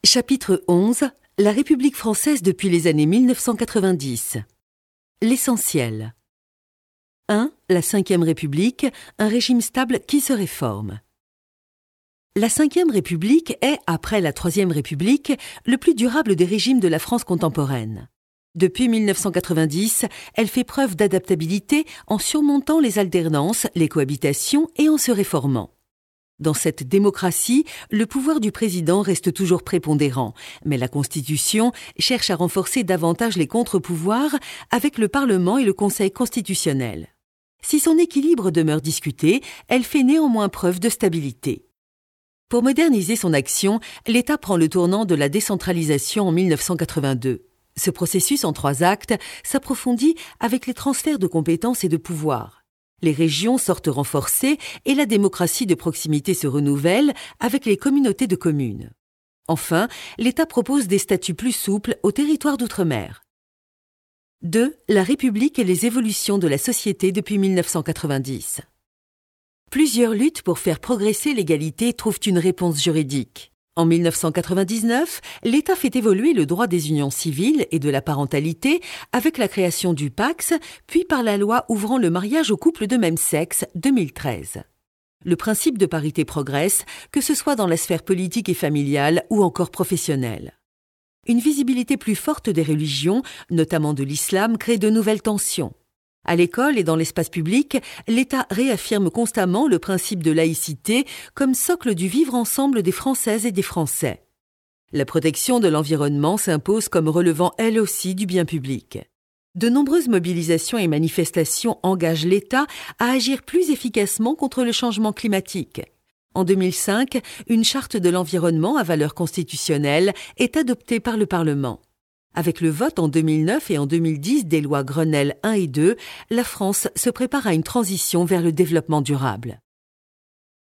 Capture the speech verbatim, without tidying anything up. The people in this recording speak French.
Chapitre onze. La République française depuis les années mille neuf cent quatre-vingt-dix. L'essentiel. un. La Cinquième République, un régime stable qui se réforme. La Cinquième République est, après la Troisième République, le plus durable des régimes de la France contemporaine. Depuis mille neuf cent quatre-vingt-dix, elle fait preuve d'adaptabilité en surmontant les alternances, les cohabitations et en se réformant. Dans cette démocratie, le pouvoir du président reste toujours prépondérant, mais la Constitution cherche à renforcer davantage les contre-pouvoirs avec le Parlement et le Conseil constitutionnel. Si son équilibre demeure discuté, elle fait néanmoins preuve de stabilité. Pour moderniser son action, l'État prend le tournant de la décentralisation en mille neuf cent quatre-vingt-deux. Ce processus en trois actes s'approfondit avec les transferts de compétences et de pouvoirs. Les régions sortent renforcées et la démocratie de proximité se renouvelle avec les communautés de communes. Enfin, l'État propose des statuts plus souples aux territoires d'outre-mer. deux. La République et les évolutions de la société depuis mille neuf cent quatre-vingt-dix. Plusieurs luttes pour faire progresser l'égalité trouvent une réponse juridique. En mille neuf cent quatre-vingt-dix-neuf, l'État fait évoluer le droit des unions civiles et de la parentalité avec la création du P A C S, puis par la loi ouvrant le mariage aux couples de même sexe, deux mille treize. Le principe de parité progresse, que ce soit dans la sphère politique et familiale ou encore professionnelle. Une visibilité plus forte des religions, notamment de l'islam, crée de nouvelles tensions. À l'école et dans l'espace public, l'État réaffirme constamment le principe de laïcité comme socle du vivre ensemble des Françaises et des Français. La protection de l'environnement s'impose comme relevant elle aussi du bien public. De nombreuses mobilisations et manifestations engagent l'État à agir plus efficacement contre le changement climatique. En deux mille cinq, une charte de l'environnement à valeur constitutionnelle est adoptée par le Parlement. Avec le vote en deux mille neuf et en deux mille dix des lois Grenelle un et deux, la France se prépare à une transition vers le développement durable.